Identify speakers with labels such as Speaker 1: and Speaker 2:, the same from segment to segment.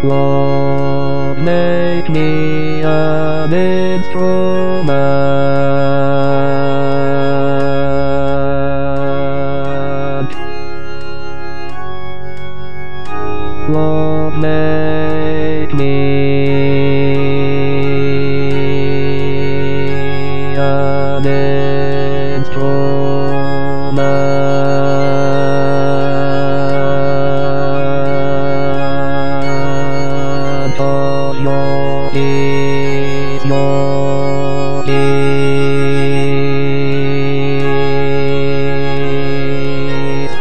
Speaker 1: Lord, make me an instrument. Lord, make me an instrument of your deeds, your deeds.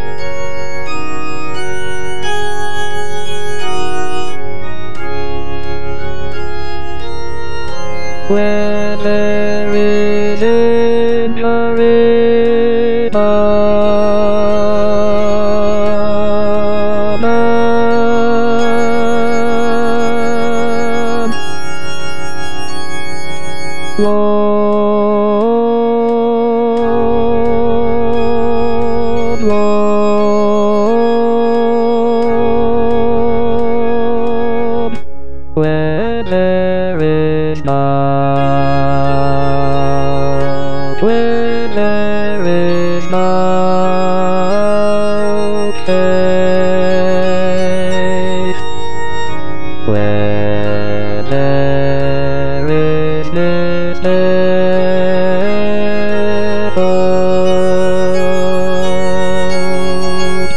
Speaker 1: When there is injury among men, Lord, Lord, when there is doubt, when there is no faith, when there is this effort,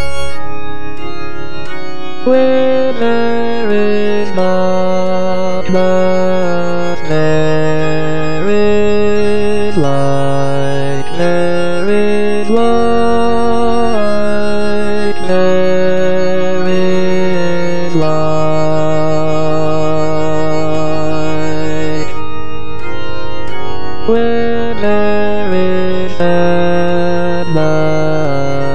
Speaker 1: when there is darkness, there is light, there is light, there is light. When there is sadness,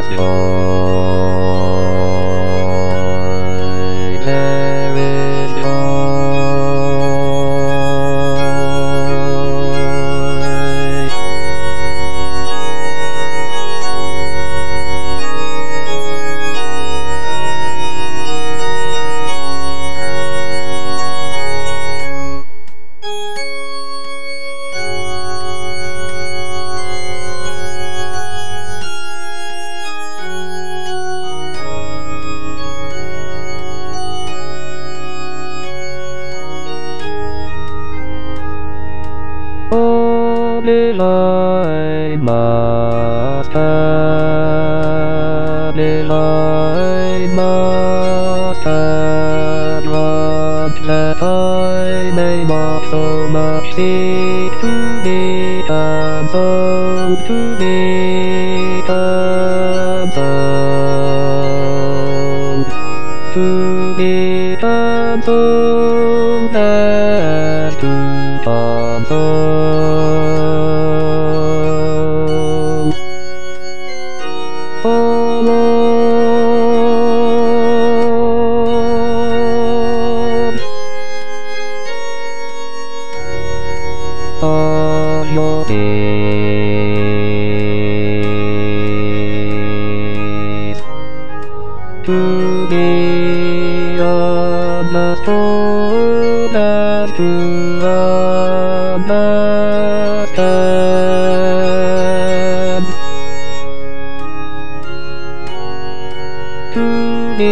Speaker 1: joy, there is joy. Only I must have, I must have grant that I may not so much seek to be cancelled, to be cancelled, to be cancelled and to cancel. Oh Lord, of your deeds, to be understood and to understand, to be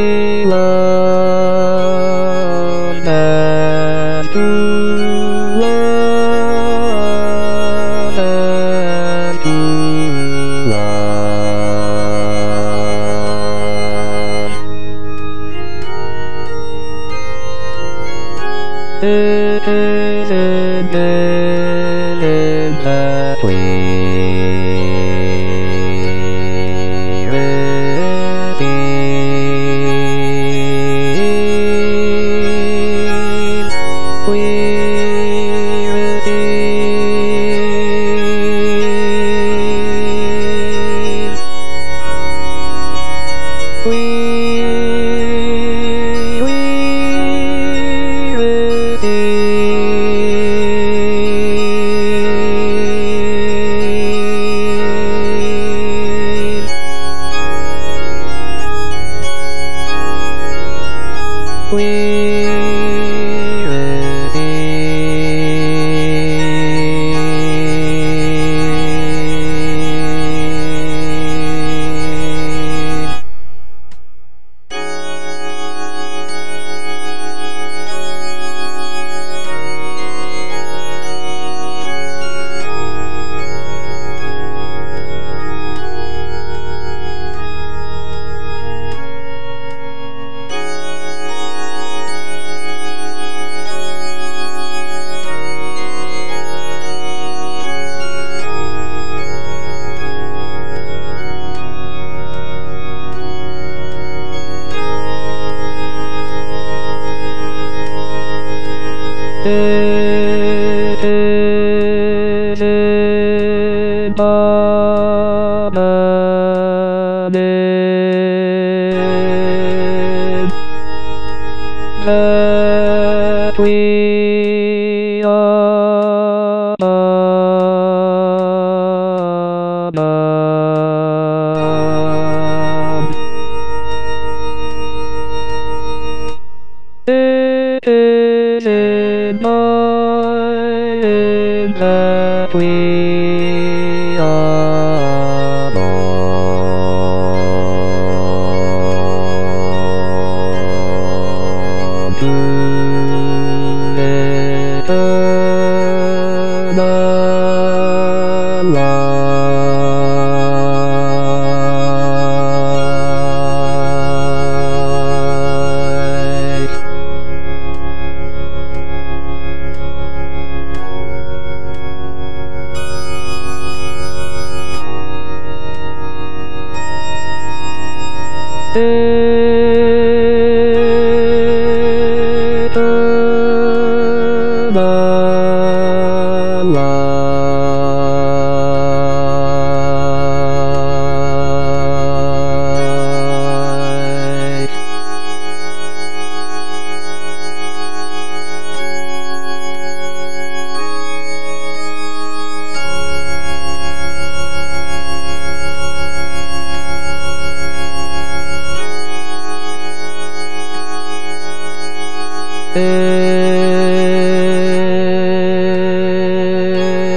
Speaker 1: loved and to love and to love. It is in Him that we receive, we receive, we receive. that we are above. It is in mind that we are born to eternal life. Eternal life.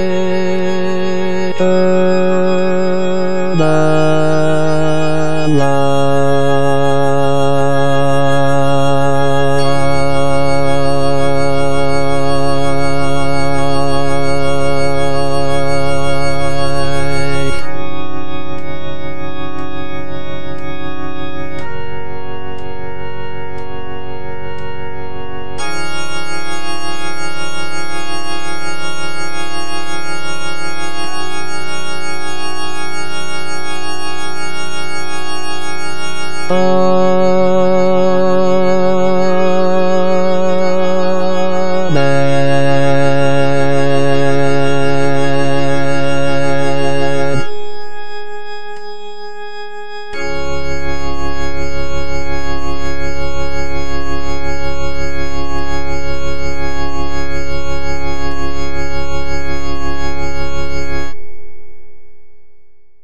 Speaker 1: Eternal life.